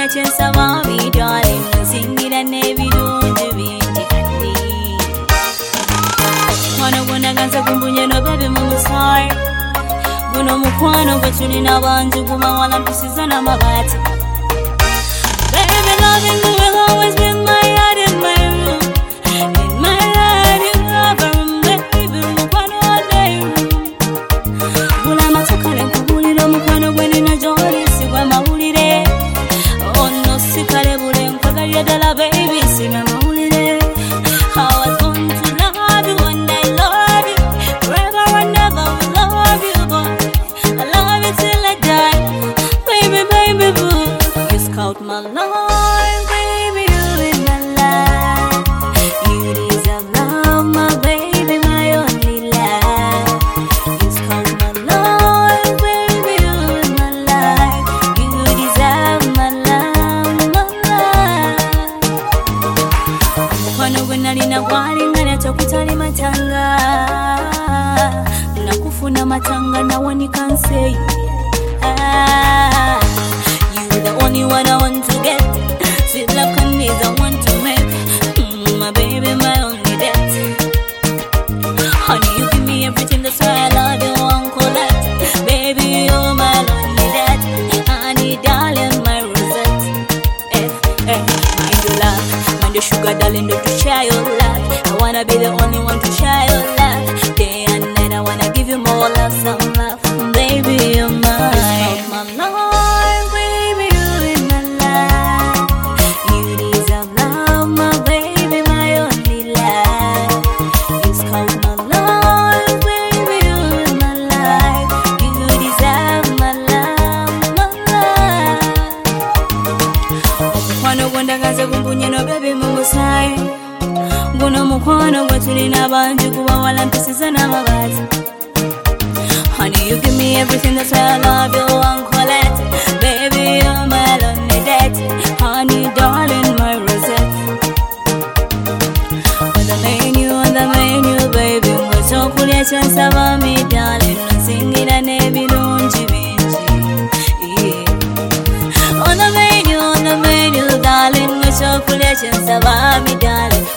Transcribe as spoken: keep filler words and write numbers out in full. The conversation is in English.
kyensaba mi darling nsingira n'ebirungi bingi andi mukwano gw'onaganza gumbunye no baby mu musaayi guno mukwano gwe tulina bangi gubawala mpisiza n'amabaati baby loving you will always be in my heart in my room in my heart in my room baby mukwano wa day gula amatukale nkubulira omukwano gwe nina gy'oli sigwa mawulire ono sikale bule nkwagalira ddala baby sima mawulire how I want to love you and I love you forever and ever will love you boy I love you till I die baby baby boo you scout my life baby you in my life you deserve love my baby my only life you scout my life baby you in my life you deserve my love my life mukwano gwe nalina gwalingana tokutali matanga nakufuna matanga nawanika nseyi ah, you the only one I want to get sweet love candies I want to make mm, my baby my only debt honey you give me everything that's why I love you Uncle Let baby you're my lonely dad honey darling my rosette eh, eh, mind your love mind your sugar darling don't you share your love I wanna be the only one to share your love day and night I wanna give you more love some love baby you're mine my life baby you in my life you deserve love my baby my only life you scout my life baby you in my life you deserve my love my life omukwano gw'ondagaza gumbunye no baby mu musaayi guno mukwano gwe tulina bangi gubawala mpisiza n'amabaati honey you give me everything that's why I love you Uncle Let baby you're my lonely debt honey darling my rosette on the menu on the menu baby mwekyokulya kyensaba mi darling nsingira n'ebirungi bingi yeah. on the menu on the menu darling mwekyokulya kyensaba mi darling